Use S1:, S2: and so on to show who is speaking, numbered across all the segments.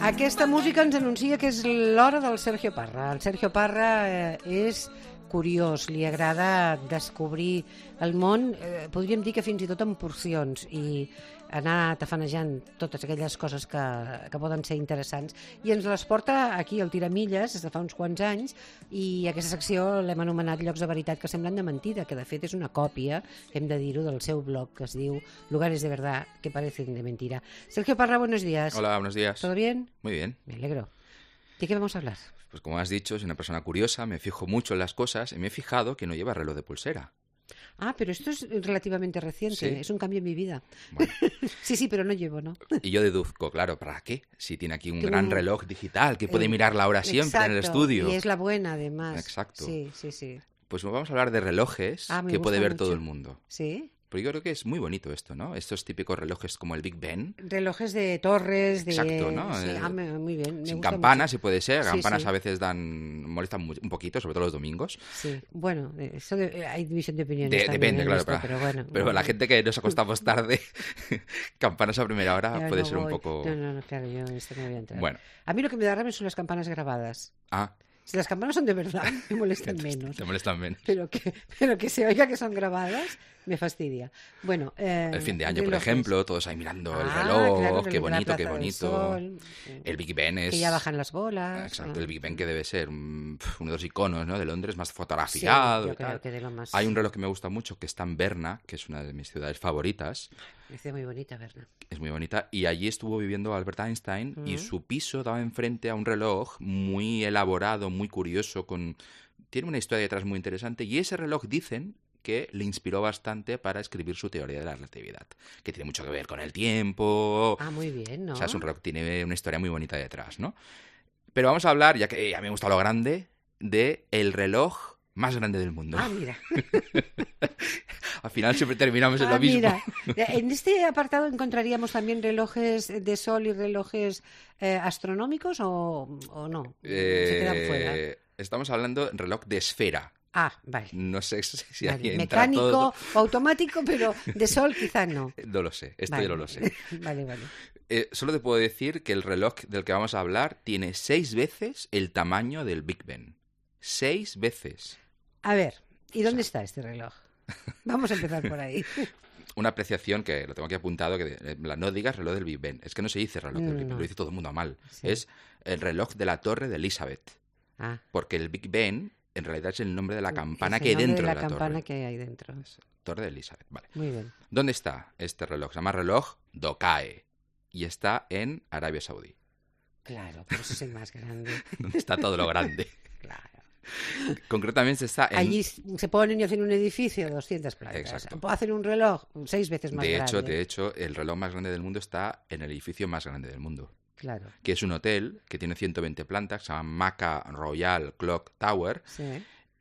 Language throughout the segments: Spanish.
S1: Aquesta música ens anuncia que és l'hora del Sergio Parra. El Sergio Parra és curiós, li agrada descobrir el món, podríem dir que fins i tot en porcions, i anar tafanejant totes aquelles coses que poden ser interessants, i ens les porta aquí al Tiramilles des de fa uns quants anys, i aquesta secció l'hem anomenat Llocs de Veritat que semblen de mentida, que de fet és una còpia, hem de dir-ho, del seu blog que es diu Lugares de Verdad que Parecen de Mentira. Sergio Parra, buenos días.
S2: Hola, buenos días.
S1: ¿Todo bien?
S2: Muy bien.
S1: Me alegro. ¿De qué vamos a hablar?
S2: Pues como has dicho, soy una persona curiosa, me fijo mucho en las cosas y me he fijado que no lleva reloj de pulsera.
S1: Ah, pero esto es relativamente reciente,
S2: ¿Sí?
S1: Es un cambio en mi vida.
S2: Bueno.
S1: Sí, pero no llevo, ¿no?
S2: Y yo deduzco, claro, ¿para qué? Si tiene aquí un
S1: Que
S2: gran reloj digital que puede mirar la hora siempre en el estudio.
S1: Y es la buena, además.
S2: Exacto.
S1: Sí.
S2: Pues vamos a hablar de relojes que puede ver todo el mundo.
S1: ¿Sí?
S2: Pero yo creo que es muy bonito esto, ¿no? Estos típicos relojes como el Big Ben.
S1: Relojes de torres, de...
S2: Exacto, ¿no?
S1: Sí, muy bien.
S2: Sin campanas, si puede ser.
S1: Sí,
S2: Campanas
S1: sí.
S2: a veces molestan un poquito, sobre todo los domingos.
S1: Sí, bueno, hay división de opiniones también
S2: Depende,
S1: en
S2: claro.
S1: esto, pero bueno.
S2: Pero la gente que nos acostamos tarde, campanas a primera hora,
S1: Claro,
S2: puede
S1: no
S2: ser un
S1: voy.
S2: poco...
S1: No, claro, yo en esto no voy a entrar.
S2: Bueno.
S1: A mí lo que me da rabia son las campanas grabadas.
S2: Ah,
S1: Si las campanas son de verdad, me molestan menos.
S2: te molestan menos.
S1: Pero que se oiga que son grabadas me fastidia. Bueno,
S2: El fin de año, por
S1: relojes.
S2: ejemplo, todos ahí mirando el
S1: Claro,
S2: reloj,
S1: el
S2: qué
S1: de la
S2: bonito,
S1: Plaza
S2: qué
S1: del
S2: bonito.
S1: Sol,
S2: El Big Ben es...
S1: que ya bajan las bolas.
S2: Exacto, el Big Ben que debe ser uno de los iconos, ¿no? De Londres, más
S1: Sí,
S2: fotografiado.
S1: yo
S2: y tal.
S1: creo que de lo más...
S2: Hay un reloj que me gusta mucho que está en Berna, que es una de mis ciudades favoritas.
S1: Me parece muy bonita, Berna.
S2: Es muy bonita. Y allí estuvo viviendo Albert Einstein y su piso daba enfrente a un reloj muy elaborado, muy curioso, tiene una historia detrás muy interesante. Y ese reloj, dicen, que le inspiró bastante para escribir su teoría de la relatividad, que tiene mucho que ver con el tiempo.
S1: Ah, muy bien, ¿no?
S2: O sea, es un reloj que tiene una historia muy bonita detrás, ¿no? Pero vamos a hablar, ya que a mí me gusta lo grande, de el reloj más grande del mundo.
S1: Ah, mira.
S2: Al final siempre terminamos en lo mismo.
S1: Mira, en este apartado encontraríamos también relojes de sol y relojes astronómicos o no, se quedan fuera.
S2: Estamos hablando de reloj de esfera.
S1: Ah, vale.
S2: No sé si
S1: Vale,
S2: ahí entra
S1: mecánico
S2: todo.
S1: o automático, pero de sol quizás no.
S2: No lo sé, esto
S1: Vale.
S2: yo no lo sé.
S1: Vale.
S2: Solo te puedo decir que el reloj del que vamos a hablar tiene 6 veces el tamaño del Big Ben. 6 veces.
S1: A ver, ¿y dónde está este reloj? Vamos a empezar por ahí.
S2: Una apreciación que lo tengo aquí apuntado, que no digas reloj del Big Ben. Es que no se dice reloj del Big Ben,
S1: No.
S2: lo dice todo el mundo a mal.
S1: Sí.
S2: Es el reloj de la torre de Elizabeth.
S1: Ah,
S2: Porque el Big Ben en realidad es el nombre de la campana
S1: es
S2: que hay
S1: el nombre
S2: dentro
S1: de
S2: de
S1: la
S2: la
S1: campana
S2: torre.
S1: que hay dentro.
S2: Torre de Elizabeth, vale.
S1: Muy bien.
S2: ¿Dónde está este reloj? Se llama reloj Dokae y está en Arabia Saudí,
S1: Claro, por eso es el más grande.
S2: donde está todo lo grande.
S1: Claro.
S2: Concretamente está en...
S1: Allí se ponen y hacen un edificio de 200 plantas.
S2: Exacto.
S1: Hacen un reloj 6 veces más grande.
S2: De hecho, el reloj más grande del mundo está en el edificio más grande del mundo,
S1: Claro,
S2: que es un hotel que tiene 120 plantas, se llama Maca Royal Clock Tower.
S1: sí. Lo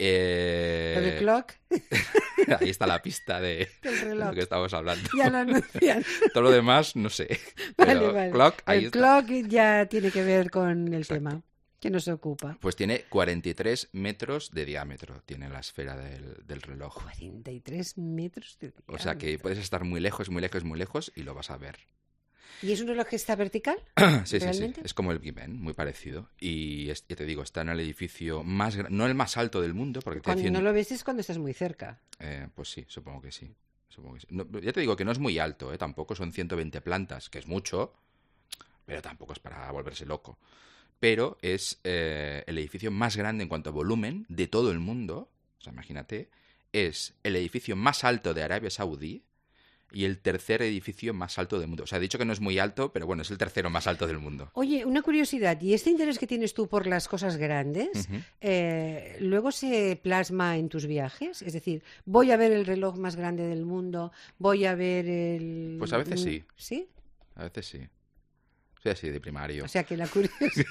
S2: Eh,
S1: de clock,
S2: Ahí está la pista de
S1: del reloj.
S2: lo que estamos hablando.
S1: Ya lo anuncian.
S2: Todo lo demás, no sé. Pero
S1: Vale.
S2: Clock, ahí
S1: El
S2: está.
S1: clock ya tiene que ver con el
S2: Exacto.
S1: tema que nos ocupa.
S2: Pues tiene 43 metros de diámetro, tiene la esfera del reloj.
S1: 43 metros de
S2: O sea que
S1: diámetro.
S2: puedes estar muy lejos y lo vas a ver.
S1: ¿Y es un reloj que está vertical?
S2: Sí.
S1: ¿Realmente?
S2: Es como el Big Ben, muy parecido. Y ya te digo, está en el edificio más no el más alto del mundo, porque
S1: Cuando
S2: tiene
S1: no lo ves es cuando estás muy cerca.
S2: pues sí, supongo que sí. No, ya te digo que no es muy alto, tampoco son 120 plantas, que es mucho, pero tampoco es para volverse loco. Pero es el edificio más grande en cuanto a volumen de todo el mundo. O sea, imagínate, es el edificio más alto de Arabia Saudí y el tercer edificio más alto del mundo. O sea, he dicho que no es muy alto, pero bueno, es el tercero más alto del mundo.
S1: Oye, una curiosidad, ¿y este interés que tienes tú por las cosas grandes,
S2: Ujú.
S1: luego se plasma en tus viajes? Es decir, voy a ver el reloj más grande del mundo, voy a ver el...
S2: Pues a veces sí.
S1: ¿Sí?
S2: A veces sí. Soy así de primario.
S1: O sea que la curiosidad...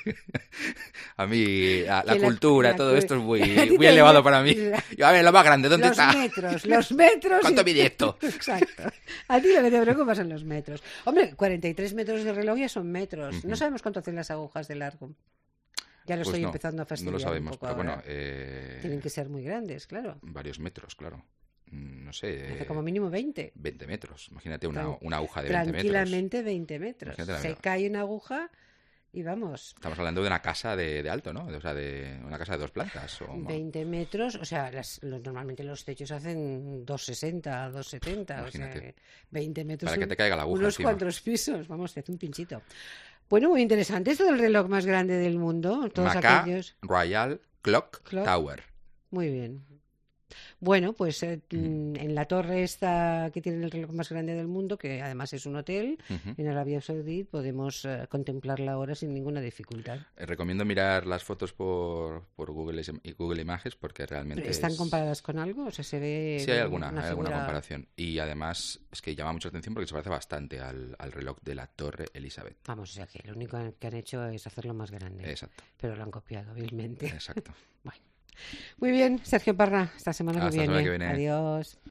S2: A mí la
S1: Que
S2: cultura, todo esto es muy,
S1: A ti
S2: muy
S1: te-
S2: elevado para mí. Yo, a ver, lo más grande, ¿dónde
S1: los
S2: está?
S1: los metros...
S2: ¿Cuánto mide esto?
S1: Exacto. A ti lo que te preocupa son los metros. Hombre, 43 metros de reloj ya son metros. No sabemos cuánto hacen las agujas de largo. Ya lo
S2: Pues
S1: estoy
S2: no,
S1: empezando a
S2: no
S1: fastidiar
S2: lo sabemos,
S1: un poco
S2: pero
S1: ahora.
S2: bueno,
S1: Tienen que ser muy grandes, claro.
S2: varios metros, claro. No sé,
S1: Hace como mínimo 20.
S2: 20 metros. Imagínate una
S1: Tran-
S2: aguja de 20 metros.
S1: Tranquilamente 20 metros.
S2: Imagínate la
S1: Se
S2: verdad.
S1: cae una aguja y vamos.
S2: Estamos hablando de una casa de alto, ¿no? O sea, de una casa de 2 plantas.
S1: 20 metros, o sea, normalmente los techos hacen 2,60, 2,70, o sea, 20 metros.
S2: Para que te caiga la aguja
S1: unos
S2: encima.
S1: cuantos pisos, vamos, te hace un pinchito. Bueno, muy interesante esto del reloj más grande del mundo. Todos
S2: Macá
S1: aquellos...
S2: Royal Clock Tower.
S1: Muy bien. Bueno, pues en la torre esta que tiene el reloj más grande del mundo, que además es un hotel, en Arabia Saudí, podemos contemplarla ahora sin ninguna dificultad.
S2: Recomiendo mirar las fotos por Google Images porque realmente
S1: ¿Están comparadas con algo? O sea, se ve...
S2: Sí, hay alguna comparación. Y además es que llama mucha atención porque se parece bastante al reloj de la Torre Elizabeth.
S1: Vamos, o sea, que lo único que han hecho es hacerlo más grande.
S2: Exacto.
S1: Pero lo han copiado hábilmente.
S2: Exacto.
S1: Bueno. Muy bien, Sergio Parra, hasta semana que viene.
S2: Hasta la semana que viene.
S1: Adiós.